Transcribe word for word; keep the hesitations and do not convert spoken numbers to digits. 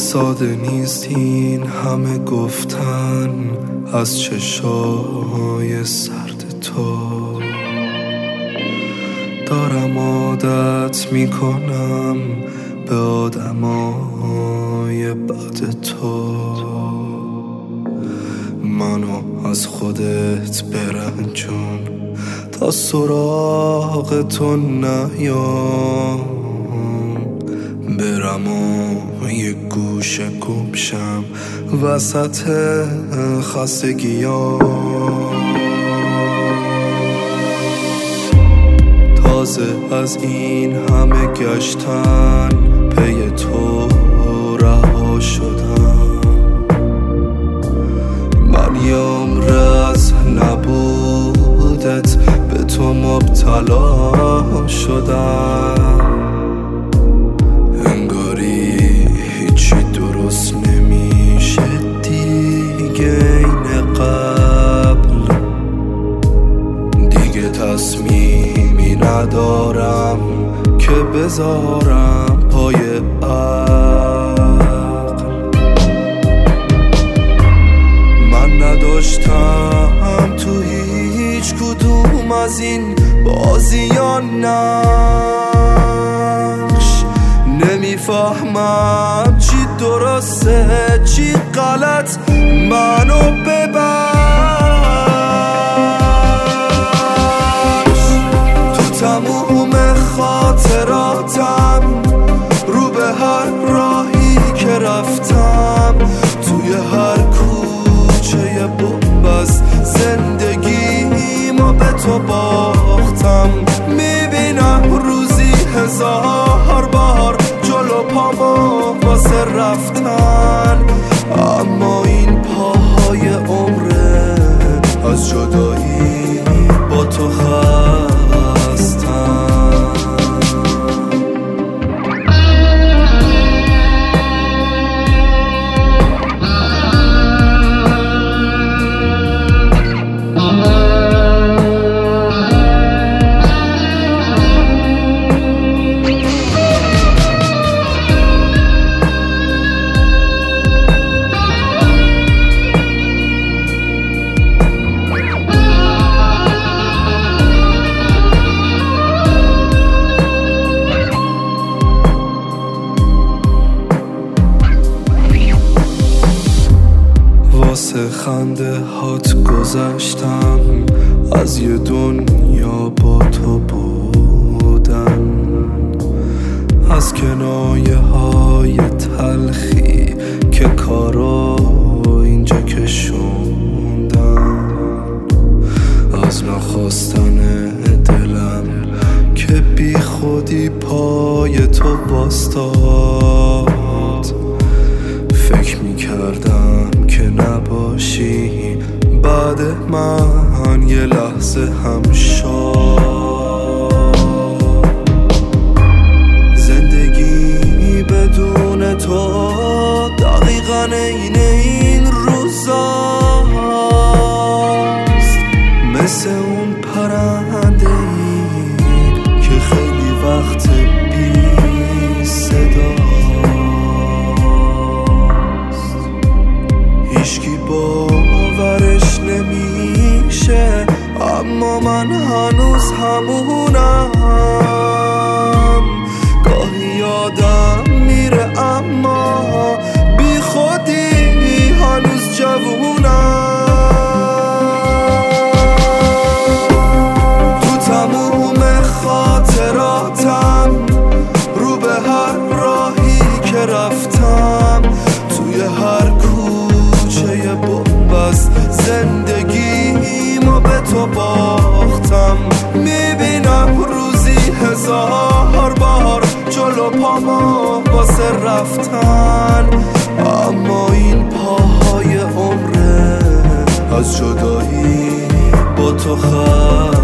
ساده نیست این همه گفتن از چشای سرد تو. دارم عادت میکنم به آدمای بد تو. منو از خودت برنجون تا سراغ تو نیام، برم و یه گوشه گمشم وسط خستگیام. تازه از این همه گشتن پی تو رها شدم. من یه عمر از نبودت به تو مبتلا شدم. انگاری هیچی درست نمیشه دیگه این قبل. دیگه تصمیمی ندارم که بذارم پای عقل. من نداشتم تو هیچ کدوم از این بازیان نقش. نمیفهمم چی درسته چی غلط، منو ببخش. تو تموم خاطراتم رو به هر راهی که رفتم، توی هر کوچه بومبست زندگیمو به تو باختم. میبینم روزی هزار بار جلو پامو واسه رفتن، اما این پاهای عمره از جدایی با تو خستم. واسه خنده هات گذشتم از یه دنیا با تو بودن، از کنایه های تلخی که کارو اینجا کشوندن، از نخواستن دلم که بی خودی پای تو باستاد. فکر میکردم که نباشی بعد من یه لحظه هم شاد. زندگی بدون تو دقیقاً عین این روزاست، مثل اون پرنده ای که خیلی وقت بی صدا. هیچکی باورش نمیشه اما من هنوز همونم. گاهی یادم میره اما بی خودی هنوز جوونم. تو تموم خاطراتم رو به هر راهی که رفتم، توی هر کوچه بومبست زندگیمو به تو باختم. میبینم روزی هزار بار جلو پامو واسه رفتن، اما این پاهای عمره از جدایی با تو خستم.